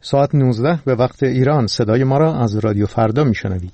ساعت 19 به وقت ایران. صدای ما را از رادیو فردا میشنوید.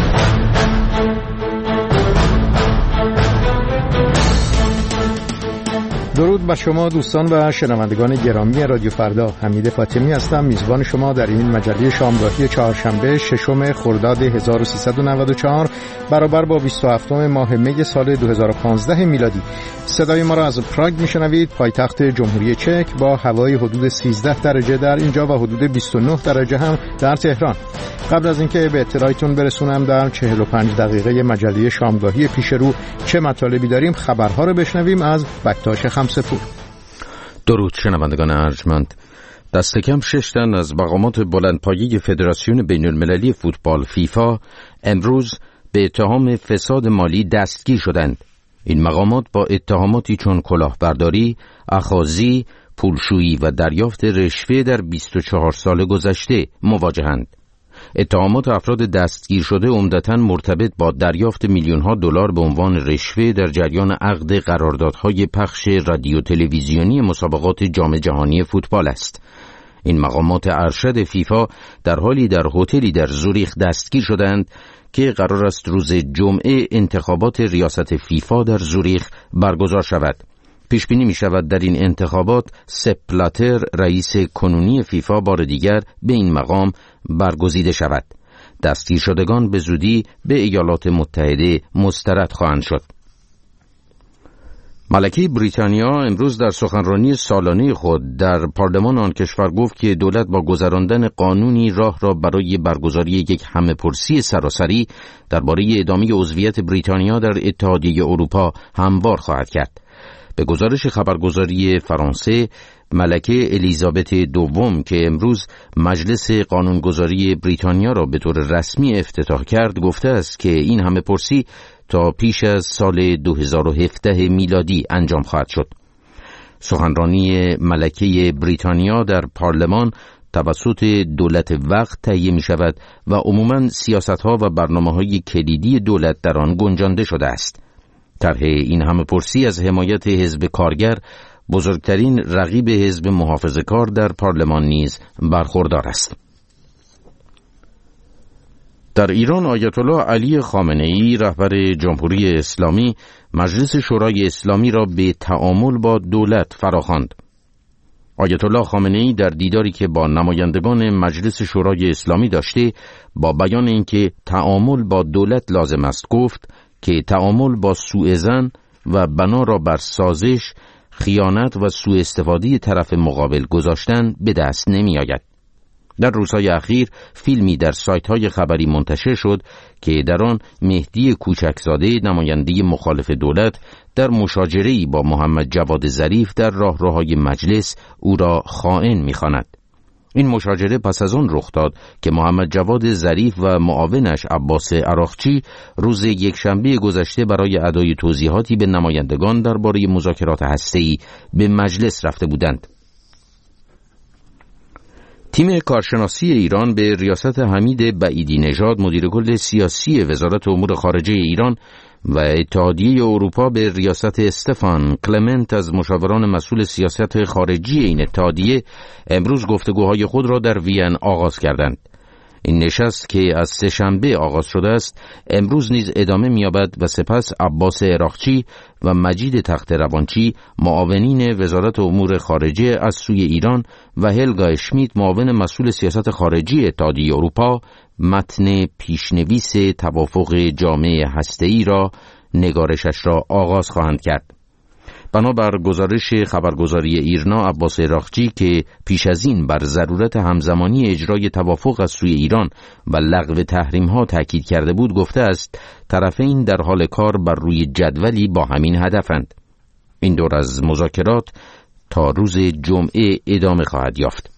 درود بر شما دوستان و شنوندگان گرامی رادیو فردا. حمید فاطمی هستم، میزبان شما در این مجله شامگاهی چهارشنبه 6 خرداد 1394 برابر با 27 ماه می سال 2015 میلادی. صدای ما را از پراگ میشنوید، پایتخت جمهوری چک، با هوای حدود 13 درجه در اینجا و حدود 29 درجه هم در تهران. قبل از اینکه به اطلاعتون برسونم در 45 دقیقه مجله شامگاهی پیش رو چه مطالبی داریم، خبرها رو بشنویم از بکتاش خمسه‌پور. درود شنوندگان ارجمند. دست کم 6 تن از مقامات بلندپایه فدراسیون بین‌المللی فوتبال فیفا امروز به اتهام فساد مالی دستگیر شدند. این مقامات با اتهاماتی چون کلاهبرداری، اخاذی، پولشویی و دریافت رشوه در 24 سال گذشته مواجهند. اتهامات افراد دستگیر شده عمدتاً مرتبط با دریافت میلیون‌ها دلار به عنوان رشوه در جریان عقد قراردادهای پخش رادیو تلویزیونی مسابقات جام جهانی فوتبال است. این مقامات ارشد فیفا در حالی در هتلی در زوریخ دستگیر شدند که قرار است روز جمعه انتخابات ریاست فیفا در زوریخ برگزار شود. پیش بینی می شود در این انتخابات سپ بلاتر رئیس کنونی فیفا بار دیگر به این مقام برگزیده شود. دستگیر شدگان به زودی به ایالات متحده مسترد خواهند شد. ملکه بریتانیا امروز در سخنرانی سالانه خود در پارلمان آن کشور گفت که دولت با گذراندن قانونی راه را برای برگزاری یک همه‌پرسی سراسری درباره ادامه عضویت بریتانیا در اتحادیه اروپا هموار خواهد کرد. به گزارش خبرگزاری فرانسه، ملکه الیزابت دوم که امروز مجلس قانونگذاری بریتانیا را به طور رسمی افتتاح کرد گفته است که این همه‌پرسی تا پیش از سال 2017 میلادی انجام خواهد شد. سخنرانی ملکه بریتانیا در پارلمان توسط دولت وقت تهیه می شود و عموماً سیاست‌ها و برنامه‌های کلیدی دولت در آن گنجانده شده است. طرح این همه‌پرسی از حمایت حزب کارگر، بزرگترین رقیب حزب محافظه‌کار در پارلمان نیز برخوردار است. در ایران آیت الله علی خامنه‌ای رهبر جمهوری اسلامی مجلس شورای اسلامی را به تعامل با دولت فراخواند. آیت الله خامنه‌ای در دیداری که با نمایندگان مجلس شورای اسلامی داشته با بیان اینکه تعامل با دولت لازم است گفت که تعامل با سوء ظن و بنا را بر سازش، خیانت و سوء استفاده طرف مقابل گذاشتن به دست نمی آید. در روزهای اخیر فیلمی در سایت‌های خبری منتشر شد که در آن مهدی کوچکزاده نماینده مخالف دولت در مشاجره‌ای با محمد جواد ظریف در راهروهای مجلس او را خائن می‌خواند. این مشاجره پس از آن رخ داد که محمد جواد ظریف و معاونش عباس عراقچی روز یکشنبه گذشته برای ادای توضیحاتی به نمایندگان درباره مذاکرات هسته‌ای به مجلس رفته بودند. تیم کارشناسی ایران به ریاست حمید بعیدی نژاد مدیر کل سیاسی وزارت امور خارجه ایران و اتحادیه اروپا به ریاست استفان کلمنت از مشاوران مسئول سیاست خارجی این اتحادیه امروز گفتگوهای خود را در وین آغاز کردند. این نشست که از سه‌شنبه آغاز شده است امروز نیز ادامه می‌یابد و سپس عباس عراقچی و مجید تخت‌روانچی معاونین وزارت امور خارجه از سوی ایران و هلگا اشمیت معاون مسئول سیاست خارجی اتحادیه اروپا متن پیشنویس توافق جامع هسته‌ای را نگارشش را آغاز خواهند کرد. بنابر گزارش خبرگزاری ایرنا، عباس عراقچی که پیش از این بر ضرورت همزمانی اجرای توافق از سوی ایران و لغو تحریم‌ها تاکید کرده بود گفته است طرفین در حال کار بر روی جدولی با همین هدفند. این دور از مذاکرات تا روز جمعه ادامه خواهد یافت.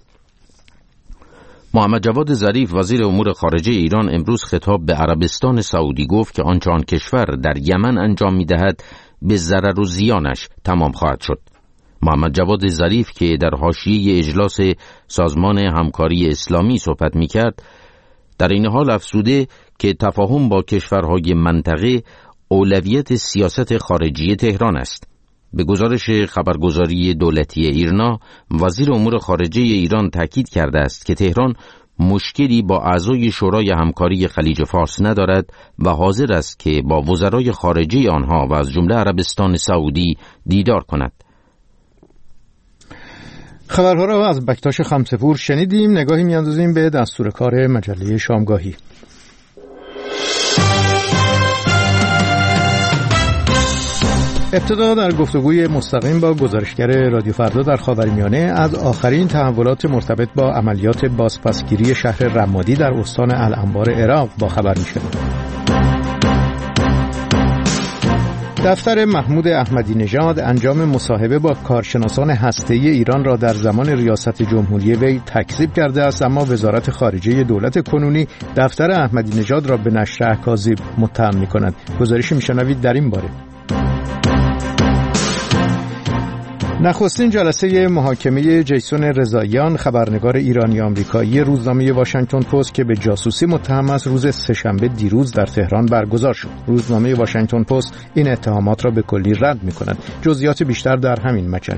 محمد جواد ظریف وزیر امور خارجه ایران امروز خطاب به عربستان سعودی گفت که آنچه آن کشور در یمن انجام می‌دهد به ضرر و زیانش تمام خواهد شد. محمد جواد ظریف که در حاشیه اجلاس سازمان همکاری اسلامی صحبت می‌کرد در این حال افزوده که تفاهم با کشورهای منطقه اولویت سیاست خارجی تهران است. به گزارش خبرگزاری دولتی ایرنا، وزیر امور خارجه ایران تاکید کرده است که تهران مشکلی با اعضای شورای همکاری خلیج فارس ندارد و حاضر است که با وزرای خارجه آنها و از جمله عربستان سعودی دیدار کند. خبرها را از بکتاش خمسه‌پور شنیدیم. نگاهی می‌اندازیم به دستور کار مجله شامگاهی. ابتدا در گفتگوی مستقیم با گزارشگر رادیو فردا در خاورمیانه از آخرین تحولات مرتبط با عملیات بازپسگیری شهر رمادی در استان الانبار عراق با خبر می‌شویم. دفتر محمود احمدی نژاد انجام مصاحبه با کارشناسان هسته‌ای ایران را در زمان ریاست جمهوری وی تکذیب کرده است، اما وزارت خارجه دولت کنونی دفتر احمدی نژاد را به نشر اکاذیب متهم می‌کند. گزارشی می‌شنوید در این باره. نخستین جلسه محاکمه جیسون رضاییان، خبرنگار ایرانی آمریکایی روزنامه واشنگتن پست که به جاسوسی متهم است، روز سه‌شنبه دیروز در تهران برگزار شد. روزنامه واشنگتن پست این اتهامات را به کلی رد می‌کند. جزئیات بیشتر در همین مجله.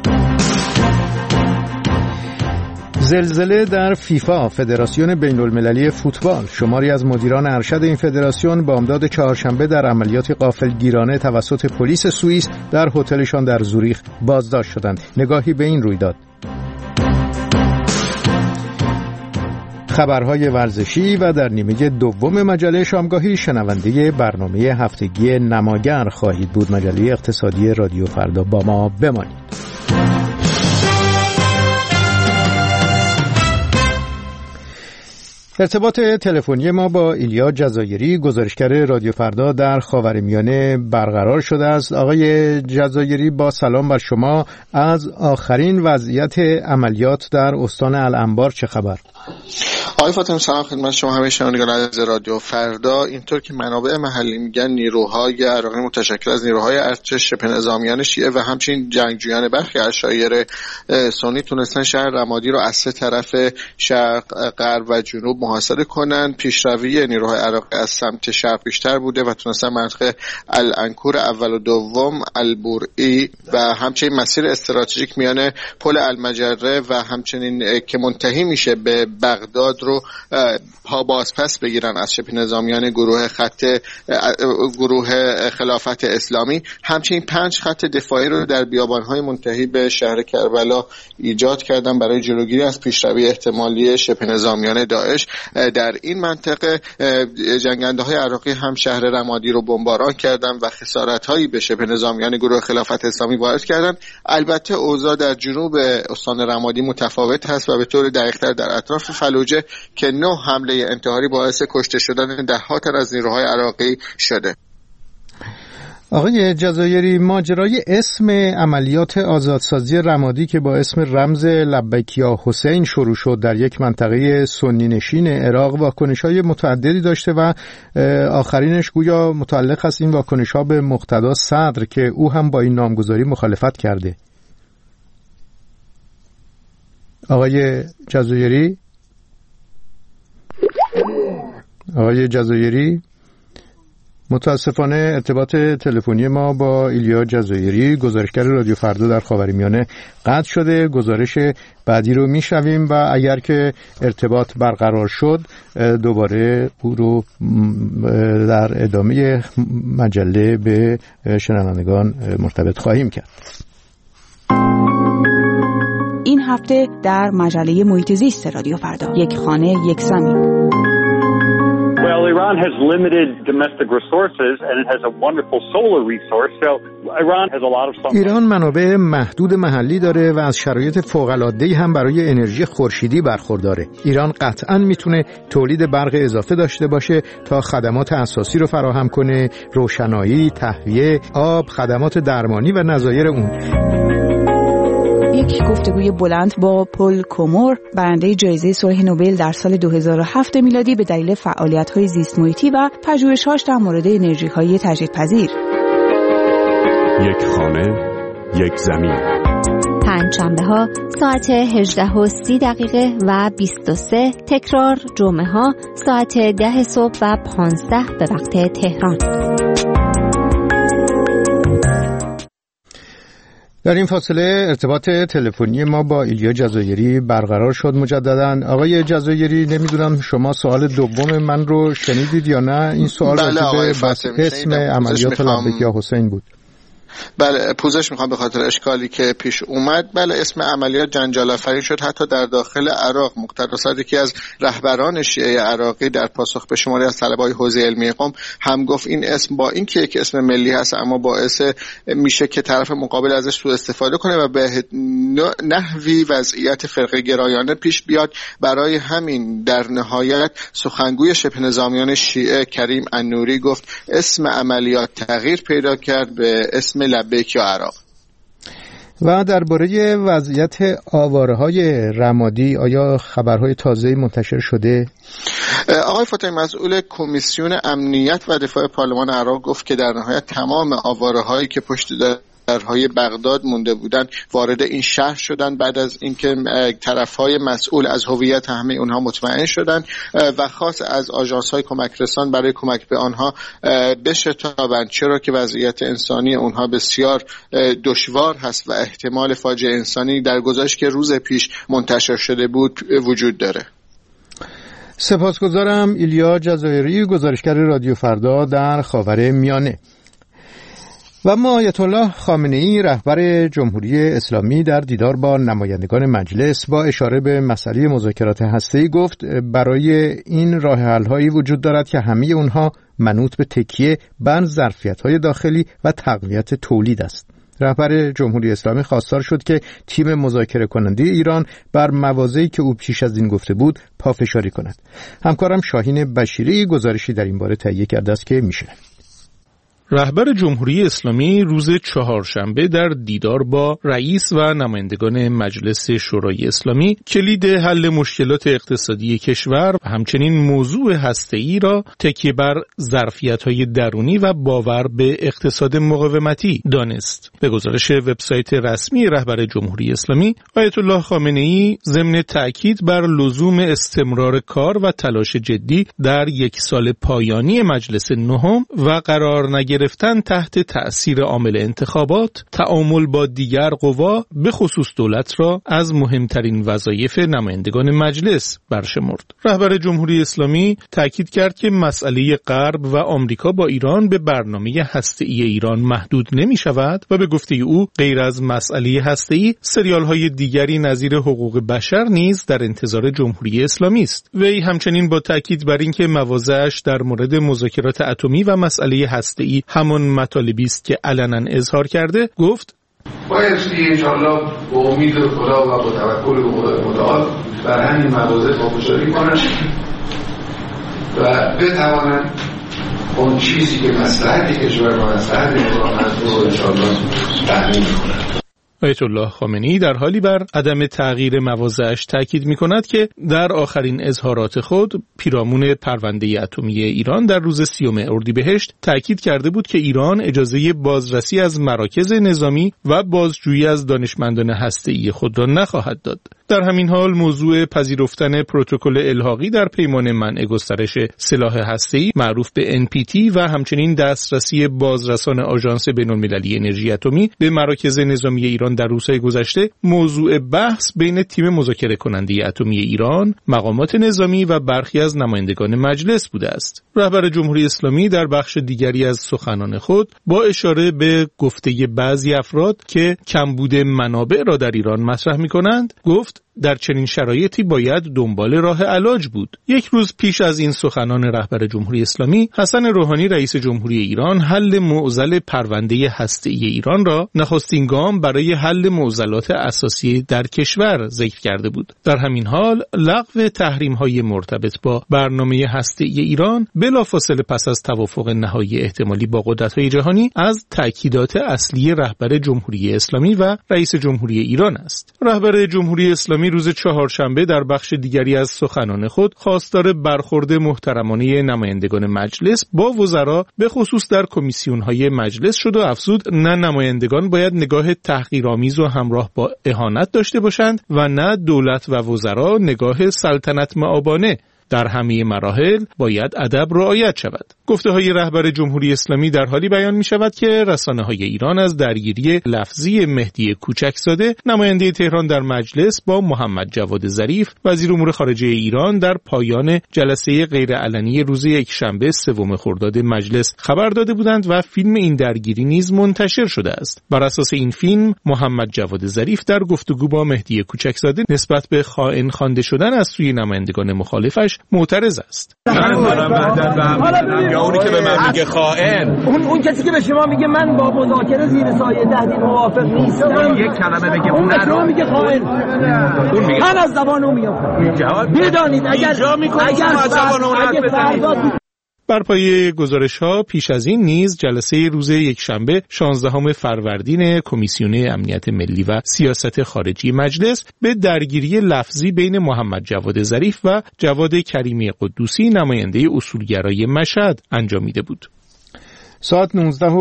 زلزله در فیفا، فدراسیون بین‌المللی فوتبال. شماری از مدیران ارشد این فدراسیون بامداد چهارشنبه در عملیات غافلگیرانه توسط پلیس سوئیس در هتلشان در زوریخ بازداشت شدند. نگاهی به این رویداد. خبرهای ورزشی و در نیمه دوم مجله شامگاهی شنونده برنامه هفتگی نماگر خواهید بود. مجله اقتصادی رادیو فردا، با ما بمانید. ارتباط تلفنی ما با ایلیا جزایری، گزارشگر رادیو فردا در خاورمیانه برقرار شده است. آقای جزایری، با سلام بر شما. از آخرین وضعیت عملیات در استان الانبار چه خبر؟ آقای فاطمی سلام خدمت شما همه شنوندگان از رادیو فردا. اینطور که منابع محلی میگن نیروهای عراقی متشکل از نیروهای ارتش شبه نظامیان شیعه و همچنین جنگجویان برخی از شایر سنی تونستن شهر رمادی رو از سه طرف شرق، غرب و جنوب محاصره کنن. پیشروی نیروهای عراقی از سمت شرق بیشتر بوده و تونستن منطقه الانکور اول و دوم، البورئی و همچنین مسیر استراتژیک میان پل المجره و همچنین که منتهی میشه به بغداد رو پا بازپس بگیرن از شبه نظامیان گروه خلافت اسلامی. همچنین 5 خط دفاعی رو در بیابان‌های منتهی به شهر کربلا ایجاد کردن برای جلوگیری از پیشروی احتمالی شبه نظامیان داعش در این منطقه. جنگنده‌های عراقی هم شهر رمادی رو بمباران کردن و خسارت‌هایی به شبه نظامیان گروه خلافت اسلامی وارد کردن. البته اوضاع در جنوب استان رمادی متفاوت هست و به طور دقیق‌تر در اطراف فلوجه که 9 حمله انتحاری باعث کشته شدن ده‌ها تن از نیروهای عراقی شده. آقای جزایری، ماجرای اسم عملیات آزادسازی رمادی که با اسم رمز لبیک یا حسین شروع شد در یک منطقه سنی نشین عراق واکنش‌های متعددی داشته و آخرینش گویا متعلق است این واکنش‌ها به مقتدا صدر که او هم با این نامگذاری مخالفت کرده. آقای جزایری متاسفانه ارتباط تلفنی ما با ایلیا جزایری، گزارشگر رادیو فردا در خاورمیانه، قطع شده. گزارش بعدی رو میشنویم و اگر که ارتباط برقرار شد دوباره او رو در ادامه مجله به شنوندگان مرتبط خواهیم کرد. این هفته در مجله محیط زیست رادیو فردا، یک خانه یک زمین. Well, Iran has limited domestic resources and it has a wonderful solar resource. So Iran has a lot of sun. ایران منابع محدود محلی داره و از شرایط فوق‌العاده‌ای هم برای انرژی خورشیدی برخورداره. ایران قطعاً میتونه تولید برق اضافه داشته باشه تا خدمات اساسی رو فراهم کنه، روشنایی، تهویه، آب، خدمات درمانی و نظایر اون. یک گفتگوی بلند با پل کومور، برنده جایزه صلح نوبل در سال 2007 میلادی به دلیل فعالیت‌های زیست محیطی و پژوهش‌هاش در مورد انرژی‌های تجدیدپذیر. یک خانه، یک زمین. پنجشنبه‌ها ساعت 18:30 و 23، تکرار جمعه‌ها ساعت 10 صبح و 15 به وقت تهران. در این فاصله ارتباط تلفنی ما با ایلیا جزایری برقرار شد مجددا. آقای جزایری، نمیدونم شما سوال دوم من رو شنیدید یا نه؟ این سوال راجع به اسم عملیات لبیک یا حسین بود. بله، پوزش میخوام به خاطر اشکالی که پیش اومد. بله، اسم عملیات جنجال آفرین شد حتی در داخل عراق. مقتدا صادقی از رهبران شیعه عراقی در پاسخ به شماری از طلبه‌های حوزه علمی قم هم گفت این اسم با اینکه یک اسم ملی هست اما باعث میشه که طرف مقابل ازش سوء استفاده کنه و به نحوی وضعیت فرقه گرایانه پیش بیاد. برای همین در نهایت سخنگوی شبه نظامیان شیعه کریم النوری گفت اسم عملیات تغییر پیدا کرد به اسم لبیک یا عراق. و درباره وضعیت آواره‌های رمادی آیا خبرهای تازه‌ای منتشر شده؟ آقای فاطمی، مسئول کمیسیون امنیت و دفاع پارلمان عراق گفت که در نهایت تمام آواره‌هایی که پشت درهای بغداد مونده بودن وارد این شهر شدن بعد از اینکه طرفهای مسئول از هویت همه اونها مطمئن شدن و خاص از آژانس‌های کمک رسان برای کمک به آنها بشتابند، چرا که وضعیت انسانی اونها بسیار دشوار هست و احتمال فاجعه انسانی در گزارشی که روز پیش منتشر شده بود وجود داره. سپاسگزارم. ایلیا جزایری، گزارشگر رادیو فردا در خاورمیانه. و اما آیت الله خامنه‌ای رهبر جمهوری اسلامی در دیدار با نمایندگان مجلس با اشاره به مسئله مذاکرات هسته‌ای گفت برای این راه حل‌هایی وجود دارد که همه اونها منوط به تکیه بر ظرفیت‌های داخلی و تقویت تولید است. رهبر جمهوری اسلامی خواستار شد که تیم مذاکره کننده ایران بر مواضعی که او پیش از این گفته بود پافشاری کند. همکارم شاهین بشیری گزارشی در این باره تهیه کرده است که میشنوید. رهبر جمهوری اسلامی روز چهارشنبه در دیدار با رئیس و نمایندگان مجلس شورای اسلامی کلید حل مشکلات اقتصادی کشور و همچنین موضوع هسته‌ای را تکیه بر ظرفیت‌های درونی و باور به اقتصاد مقاومتی دانست. به گزارش وبسایت رسمی رهبر جمهوری اسلامی، آیت الله خامنه‌ای ضمن تأکید بر لزوم استمرار کار و تلاش جدی در یک سال پایانی مجلس نهم و قرار نگرفتن تحت تأثیر عامل انتخابات، تعامل با دیگر قوا به خصوص دولت را از مهمترین وظایف نمایندگان مجلس برشمرد. رهبر جمهوری اسلامی تأکید کرد که مسئله غرب و آمریکا با ایران به برنامه هسته‌ای ایران محدود نمی شود و به گفته او غیر از مسئله هسته‌ای سریال‌های دیگری نظیر حقوق بشر نیز در انتظار جمهوری اسلامی است. وی همچنین با تأکید بر اینکه مواضعش در مورد مذاکرات اتمی و مسئله هسته‌ای همان مطالبی است که علنا اظهار کرده، گفت بایستی انشاءالله با امید خدا و با توکل به خدای متعال بر همین مواضع پافشاری کنند و بتوانند اون چیزی که مصلحت کشور و مصلحت ایران هست رو انشاءالله تأمین کنند. آیت الله خامنه‌ای در حالی بر عدم تغییر مواضعش تاکید می‌کند که در آخرین اظهارات خود پیرامون پرونده اتمی ایران در روز 30 اردیبهشت تاکید کرده بود که ایران اجازه بازرسی از مراکز نظامی و بازجویی از دانشمندان هسته‌ای خود را نخواهد داد. در همین حال موضوع پذیرفتن پروتکل الحاقی در پیمان منع گسترش سلاح هسته‌ای معروف به NPT و همچنین دسترسی بازرسان آژانس بین‌المللی انرژی اتمی به مراکز نظامی ایران در روزهای گذشته موضوع بحث بین تیم مذاکره کننده اتمی ایران، مقامات نظامی و برخی از نمایندگان مجلس بوده است. رهبر جمهوری اسلامی در بخش دیگری از سخنان خود با اشاره به گفته بعضی افراد که کمبود منابع را در ایران مطرح می‌کنند، گفت در چنین شرایطی باید دنبال راه علاج بود. یک روز پیش از این سخنان رهبر جمهوری اسلامی، حسن روحانی رئیس جمهوری ایران حل معضل پرونده هسته‌ای ایران را نخستین گام برای حل معضلات اساسی در کشور ذکر کرده بود. در همین حال لغو تحریم‌های مرتبط با برنامه هسته‌ای ایران بلافاصله پس از توافق نهایی احتمالی با قدرت‌های جهانی از تأکیدات اصلی رهبر جمهوری اسلامی و رئیس جمهوری ایران است. رهبر جمهوری اسلامی روز چهارشنبه در بخش دیگری از سخنان خود خواستار برخورد محترمانه نمایندگان مجلس با وزرا به خصوص در کمیسیون‌های مجلس شد و افزود نه نمایندگان باید نگاه تحقیرآمیز و همراه با اهانت داشته باشند و نه دولت و وزرا نگاه سلطنت مآبانه. در همه مراحل باید ادب رعایت شود. گفته‌های رهبر جمهوری اسلامی در حالی بیان می‌شود که رسانه‌های ایران از درگیری لفظی مهدی کوچکزاده نماینده تهران در مجلس با محمد جواد ظریف وزیر امور خارجه ایران در پایان جلسه غیرعلنی روز یکشنبه 3 خرداد مجلس خبر داده بودند و فیلم این درگیری نیز منتشر شده است. بر اساس این فیلم محمد جواد ظریف در گفتگو با مهدی کوچکزاده نسبت به خائن خوانده شدن از سوی نمایندگان مخالفش معترض است. یا اونی که به من میگه خائن، اون کسی که به شما میگه من با مذاکره زیر سایه تهدید موافق نیستم، یک کلمه بگه اون رو میگه خائن، اون میگه من از زبان اون میگم. بدانید اگر بر پایه گزارش‌ها پیش از این نیز جلسه روز یکشنبه 16 فروردین کمیسیون امنیت ملی و سیاست خارجی مجلس به درگیری لفظی بین محمد جواد ظریف و جواد کریمی قدوسی نماینده اصولگرای مشهد انجامیده بود. ساعت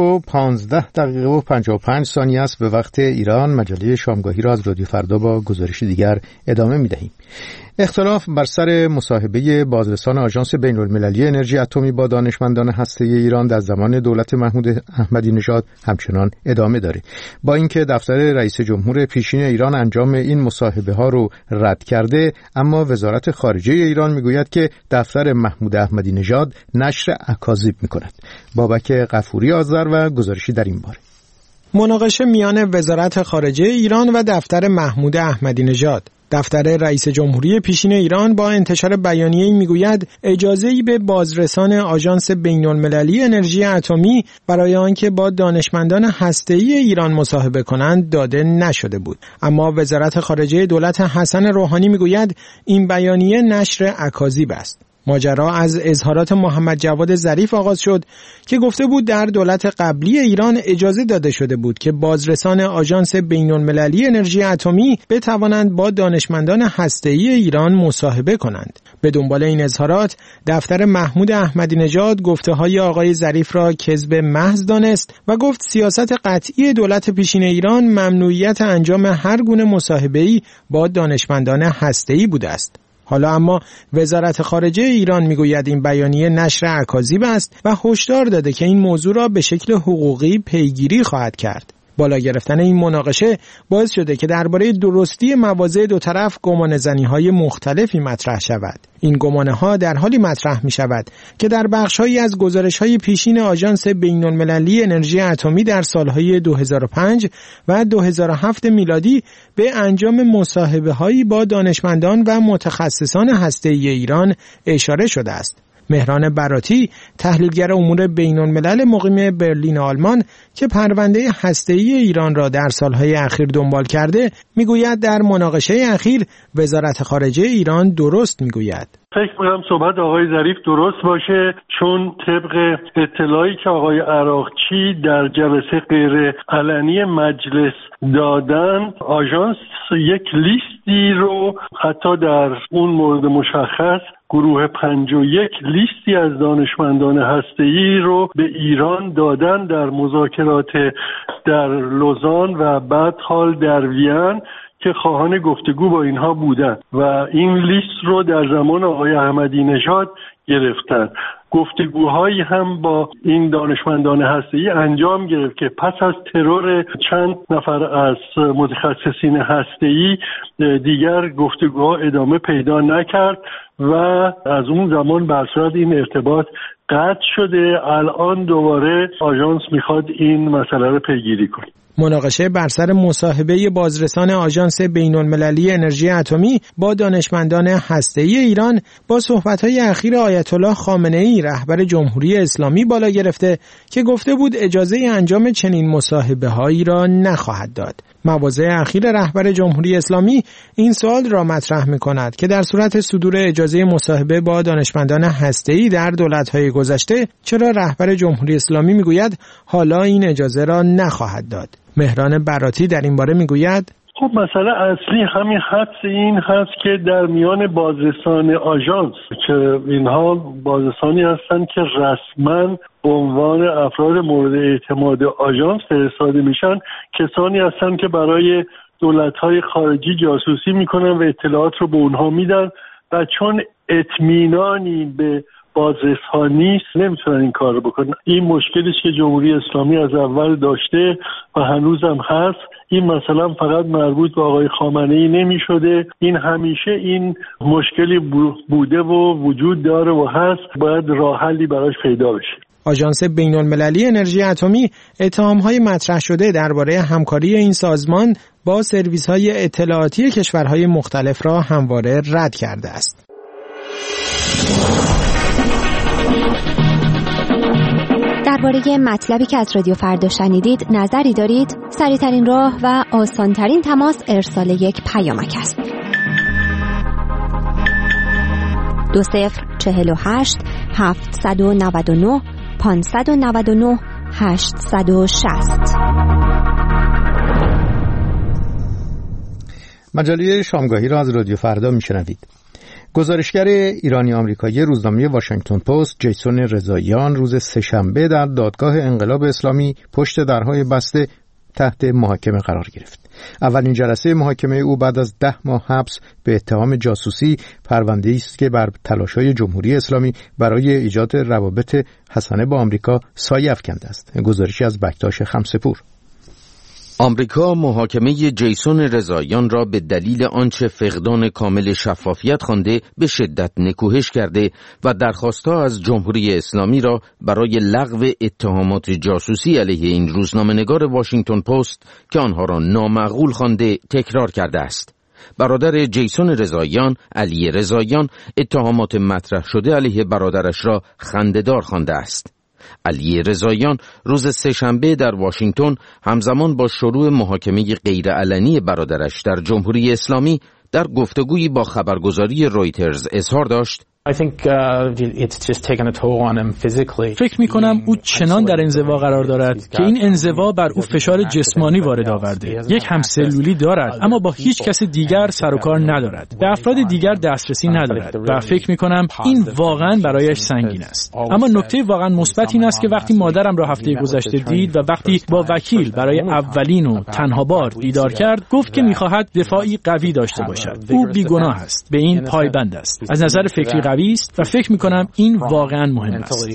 19:15 و 55 ثانیه است به وقت ایران. مجله شامگاهی را از رادیو فردا با گزارش دیگر ادامه می‌دهیم. اختلاف بر سر مصاحبه بازرسان آژانس بین‌المللی انرژی اتمی با دانشمندان هسته‌ای ایران در زمان دولت محمود احمدی نژاد همچنان ادامه دارد. با اینکه دفتر رئیس جمهور پیشین ایران انجام این مصاحبه ها رو رد کرده، اما وزارت خارجه ایران میگوید که دفتر محمود احمدی نژاد نشر اکاذیب می‌کند. بابک غفوری آذر و گزارشی در این باره. مناقشه میان وزارت خارجه ایران و دفتر محمود احمدی نژاد. دفتر رئیس جمهوری پیشین ایران با انتشار بیانیه‌ای میگوید اجازه‌ای به بازرسان آژانس بین‌المللی انرژی اتمی برای آنکه با دانشمندان هسته‌ای ایران مصاحبه کنند داده نشده بود. اما وزارت خارجه دولت حسن روحانی میگوید این بیانیه نشر اکاذیب است. ماجرا از اظهارات محمد جواد ظریف آغاز شد که گفته بود در دولت قبلی ایران اجازه داده شده بود که بازرسان آژانس بین‌المللی انرژی اتمی بتوانند با دانشمندان هسته‌ای ایران مصاحبه کنند. به دنبال این اظهارات دفتر محمود احمدی نژاد گفته‌های آقای ظریف را کذب محض دانست و گفت سیاست قطعی دولت پیشین ایران ممنوعیت انجام هر گونه مصاحبه‌ای با دانشمندان هسته‌ای بوده است. حالا اما وزارت خارجه ایران میگوید این بیانیه نشر اکاذیب است و هشدار داده که این موضوع را به شکل حقوقی پیگیری خواهد کرد. بالا گرفتن این مناقشه باعث شده که درباره درستی مواضع دو طرف گمانه‌زنی‌های مختلفی مطرح شود. این گمانه‌ها در حالی مطرح می‌شود که در بخش‌هایی از گزارش‌های پیشین آژانس بین‌المللی انرژی اتمی در سال‌های 2005 و 2007 میلادی به انجام مصاحبه‌هایی با دانشمندان و متخصصان هسته‌ای ایران اشاره شده است. مهران براتی، تحلیلگر امور بین‌الملل مقیم برلین آلمان که پرونده هسته‌ای ایران را در سالهای اخیر دنبال کرده، میگوید در مناقشه اخیر وزارت خارجه ایران درست میگوید. فکر می‌کنم صحبت آقای ظریف درست باشه، چون طبق اطلاعی که آقای عراقچی در جلسه غیر علنی مجلس دادن، آژانس یک لیستی رو حتی در اون مورد مشخص گروه 51 لیستی از دانشمندان هسته‌ای رو به ایران دادن در مذاکرات در لوزان و بعد حال در وین که خواهان گفتگو با اینها بودن و این لیست رو در زمان آقای احمدی نژاد گرفتن. گفتگوهایی هم با این دانشمندان هسته‌ای انجام گرفت که پس از ترور چند نفر از متخصصین هسته‌ای دیگر گفتگوها ادامه پیدا نکرد و از اون زمان بر صورت این ارتباط قطع شده. الان دوباره آژانس میخواد این مسئله رو پیگیری کنه. مناقشه بر سر مصاحبه بازرسان آژانس بین‌المللی انرژی اتمی با دانشمندان هسته‌ای ایران با صحبت‌های اخیر آیت الله خامنه‌ای رهبر جمهوری اسلامی بالا گرفته که گفته بود اجازه انجام چنین مصاحبه‌هایی را نخواهد داد. مواضع اخیر رهبر جمهوری اسلامی این سوال را مطرح می‌کند که در صورت صدور اجازه مصاحبه با دانشمندان هسته‌ای در دولت‌های گذشته چرا رهبر جمهوری اسلامی می‌گوید حالا این اجازه را نخواهد داد. مهران براتی در این باره می‌گوید خب مسئله اصلی همین حدس این هست که در میان بازرسان آژانس که اینها بازرسانی هستند که رسما به عنوان افراد مورد اعتماد آژانس فرستاده میشن، کسانی هستند که برای دولت‌های خارجی جاسوسی میکنن و اطلاعات رو به اونها میدن و چون اطمینانی به بازرس‌ها نیست نمیتونن این کار رو بکنن. این مشکلی که جمهوری اسلامی از اول داشته و هنوزم هست، این مثلا فقط مربوط به آقای خامنه‌ای نمیشده، این همیشه این مشکلی بوده و وجود داره و هست، باید راه حلی براش پیدا بشه. آژانس بین‌المللی انرژی اتمی اتهام‌های مطرح شده درباره همکاری این سازمان با سرویس‌های اطلاعاتی کشورهای مختلف را همواره رد کرده است. درباره مطلبی که از رادیو فردا شنیدید نظری دارید؟ سریع‌ترین راه و آسان‌ترین تماس ارسال یک پیامک است. 2048 799 599 860. مجله شامگاهی را از رادیو فردا میشنوید. گزارشگر ایرانی آمریکایی روزنامه واشنگتن پست جیسون رضاییان روز سه‌شنبه در دادگاه انقلاب اسلامی پشت درهای بسته تحت محاکمه قرار گرفت. اولین جلسه محاکمه او بعد از 10 ماه حبس به اتهام جاسوسی پرونده‌ای است که بر تلاش‌های جمهوری اسلامی برای ایجاد روابط حسنه با آمریکا سایه افکنده است. گزارشی از بکتاش خمسه‌پور. آمریکا محاکمه جیسون رضاییان را به دلیل آنچه فقدان کامل شفافیت خوانده به شدت نکوهش کرده و درخواست‌ها از جمهوری اسلامی را برای لغو اتهامات جاسوسی علیه این روزنامه‌نگار واشنگتن پست که آنها را نامعقول خوانده تکرار کرده است. برادر جیسون رضاییان، علی رضاییان، اتهامات مطرح شده علیه برادرش را خنده‌دار خوانده است. علی رضاییان روز سه‌شنبه در واشنگتن همزمان با شروع محاکمه غیرعلنی برادرش در جمهوری اسلامی در گفتگویی با خبرگزاری رویترز اظهار داشت: فکر می‌کنم او چنان در انزوا قرار دارد که این انزوا بر او فشار جسمانی وارد آورده. یک همسلولی دارد اما با هیچ کس دیگر سر و کار ندارد. به افراد دیگر دسترسی ندارد و فکر می‌کنم این واقعاً برایش سنگین است. اما نکته واقعاً مثبت این است که وقتی مادرم را هفته گذشته دید و وقتی با وکیل برای اولین و تنها بار دیدار کرد، گفت که می‌خواهد دفاعی قوی داشته باشد. او بیگناه است. به این پایبند است. از نظر فکری قوی است و فکر می‌کنم این واقعاً مهم است.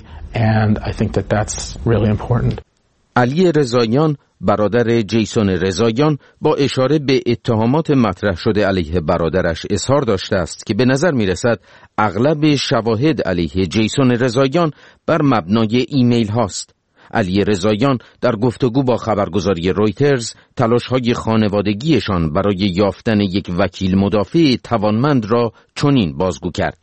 علی رضاییان برادر جیسون رضاییان با اشاره به اتهامات مطرح شده علیه برادرش اظهار داشته است که به نظر می‌رسد اغلب شواهد علیه جیسون رضاییان بر مبنای ایمیل هاست. علی رضاییان در گفتگو با خبرگزاری رویترز تلاش‌های خانوادگیشان برای یافتن یک وکیل مدافع توانمند را چنین بازگو کرد: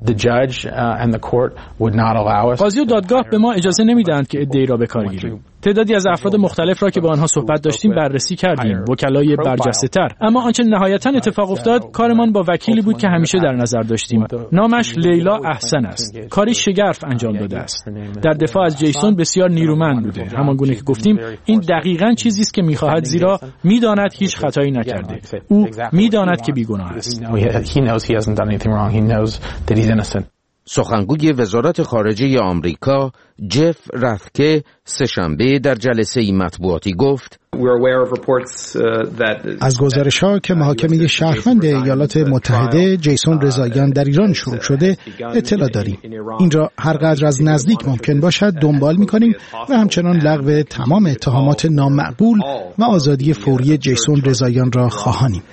قاضی و دادگاه به ما اجازه نمیدهند که ادعایی را به کار گیریم. تعدادی از افراد مختلف را که با آنها صحبت داشتیم بررسی کردیم، وکلای برجسته‌تر. اما آنچه نهایتاً اتفاق افتاد کارمان با وکیلی بود که همیشه در نظر داشتیم. نامش لیلا احسن است. کاری شگرف انجام داده است. در دفاع از جیسون بسیار نیرومند بوده. همانگونه که گفتیم این دقیقاً چیزی است که می‌خواهد، زیرا می‌داند هیچ خطایی نکرده. او می‌داند که بیگناه است. سخنگوی وزارت خارجه آمریکا جف رثکه سه‌شنبه در جلسه مطبوعاتی گفت: از گزارش‌ها که محاکمه شهروند ایالات متحده جیسون رضاییان در ایران شروع شده اطلاع داریم. این را هر قدر از نزدیک ممکن باشد دنبال می‌کنیم و همچنان لغو تمام اتهامات نامعقول و آزادی فوری جیسون رضاییان را خواهانیم.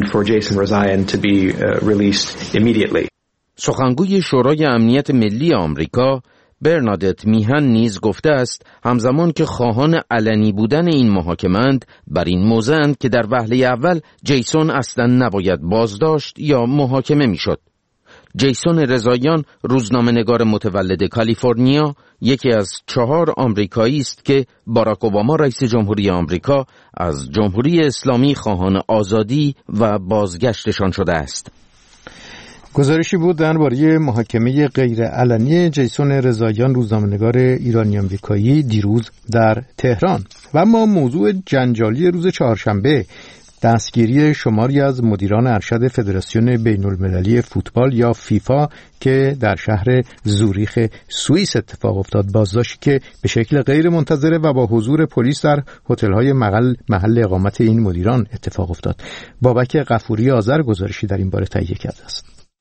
سخنگوی شورای امنیت ملی آمریکا برنادت میهن نیز گفته است همزمان که خواهان علنی بودن این محاکمه‌اند، بر این موضع‌اند که در وهله اول جیسون اصلاً نباید بازداشت یا محاکمه میشد. جیسون رضاییان روزنامه‌نگار متولد کالیفرنیا یکی از 4 آمریکایی است که باراک اوباما رئیس جمهوری آمریکا از جمهوری اسلامی خواهان آزادی و بازگشتشان شده است. گزارشی بود درباره محاکمه غیرعلنی جیسون رضاییان روزنامه‌نگار ایرانی آمریکایی دیروز در تهران. و اما موضوع جنجالی روز چهارشنبه دستگیری شماری از مدیران ارشد فدراسیون بین‌المللی فوتبال یا فیفا که در شهر زوریخ سوئیس اتفاق افتاد، بازداشتی که به شکل غیر منتظره و با حضور پلیس در هتل‌های محل اقامت این مدیران اتفاق افتاد. بابک غفوری آذر گزارشی در این باره تهیه کرده است.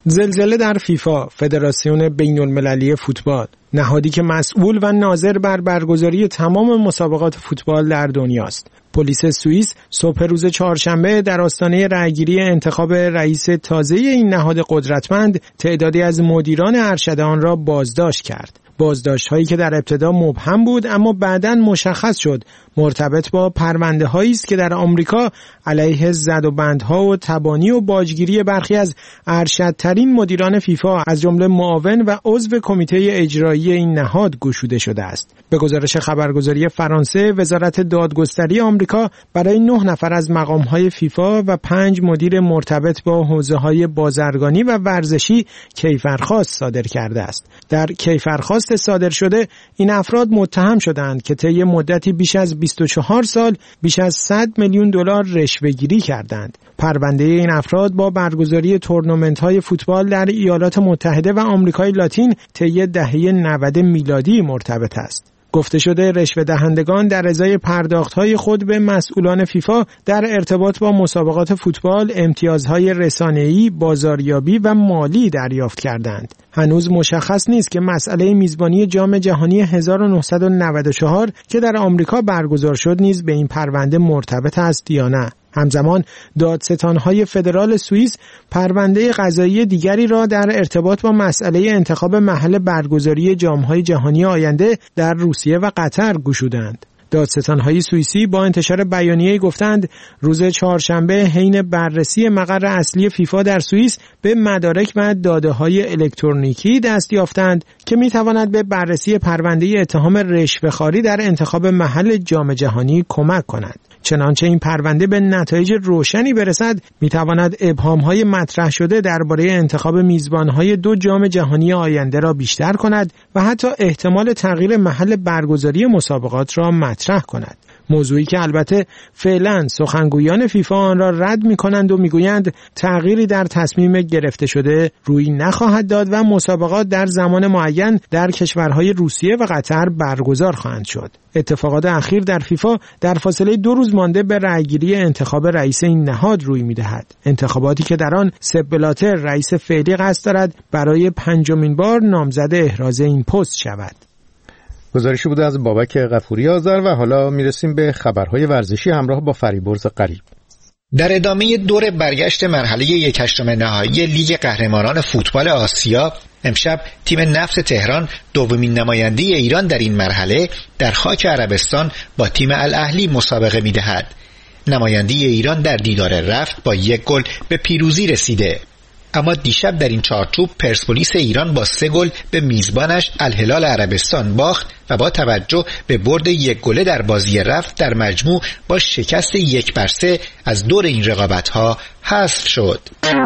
زلزله در فیفا، فدراسیون بین‌المللی فوتبال، نهادی که مسئول و ناظر بر برگزاری تمام مسابقات فوتبال در دنیاست. پلیس سوئیس صبح روز چهارشنبه در آستانه رأیگیری انتخاب رئیس تازه این نهاد قدرتمند تعدادی از مدیران ارشد آن را بازداشت کرد. بازداشت‌هایی که در ابتدا مبهم بود اما بعداً مشخص شد مرتبط با پرونده‌هایی است که در آمریکا علیه زدوبندها و تبانی و باجگیری برخی از ارشدترین مدیران فیفا از جمله معاون و عضو کمیته اجرایی این نهاد گشوده شده است. به گزارش خبرگزاری فرانسه، وزارت دادگستری آمریکا برای 9 نفر از مقام‌های فیفا و 5 مدیر مرتبط با حوزه‌های بازرگانی و ورزشی کیفرخواست صادر کرده است. در کیفرخواست صادر شده این افراد متهم شدند که طی مدتی بیش از 24 سال بیش از 100 میلیون دلار رشوه‌گیری کردند. پرونده این افراد با برگزاری تورنمنت‌های فوتبال در ایالات متحده و آمریکای لاتین طی دهه 90 میلادی مرتبط است. گفته شده رشوه دهندگان در ازای پرداخت‌های خود به مسئولان فیفا در ارتباط با مسابقات فوتبال امتیازهای رسانه‌ای، بازاریابی و مالی دریافت کردند. هنوز مشخص نیست که مسئله میزبانی جام جهانی 1994 که در آمریکا برگزار شد نیز به این پرونده مرتبط است یا نه. همزمان دادستان‌های فدرال سوئیس پرونده قضایی دیگری را در ارتباط با مسئله انتخاب محل برگزاری جام‌های جهانی آینده در روسیه و قطر گشودند. دادستان‌های سوئیسی با انتشار بیانیه‌ای گفتند روز چهارشنبه حین بررسی مقر اصلی فیفا در سوئیس به مدارک و داده‌های الکترونیکی دست یافتند که می‌تواند به بررسی پرونده اتهام رشوه‌خواری در انتخاب محل جام جهانی کمک کند. چنانچه این پرونده به نتایج روشنی برسد می‌تواند ابهام‌های مطرح شده درباره انتخاب میزبان‌های 2 جام جهانی آینده را بیشتر کند و حتی احتمال تغییر محل برگزاری مسابقات را مطرح کند. موضوعی که البته فعلا سخنگویان فیفا آن را رد می‌کنند و می‌گویند تغییری در تصمیم گرفته شده روی نخواهد داد و مسابقات در زمان معین در کشورهای روسیه و قطر برگزار خواهند شد. اتفاقات اخیر در فیفا در فاصله 2 روز مانده به رأیگیری انتخاب رئیس این نهاد روی می‌دهد. انتخاباتی که در آن سپ بلاتر رئیس فعلی قصد دارد برای 5مین بار نامزد احراز این پست شود. گزارشی بوده از بابک غفوری آذر و حالا میرسیم به خبرهای ورزشی همراه با فریبرز قریب. در ادامه دور برگشت مرحله 1/8 نهایی لیگ قهرمانان فوتبال آسیا، امشب تیم نفت تهران دومین نماینده ایران در این مرحله در خاک عربستان با تیم الاهلی مسابقه می‌دهد. نماینده ایران در دیدار رفت با 1 گل به پیروزی رسیده. اما دیشب در این چارچوب پرسپولیس ایران با 3 گل به میزبانش الهلال عربستان باخت و با توجه به برد 1 گله در بازی رفت در مجموع با شکست 1-3 از دور این رقابت‌ها حذف شد.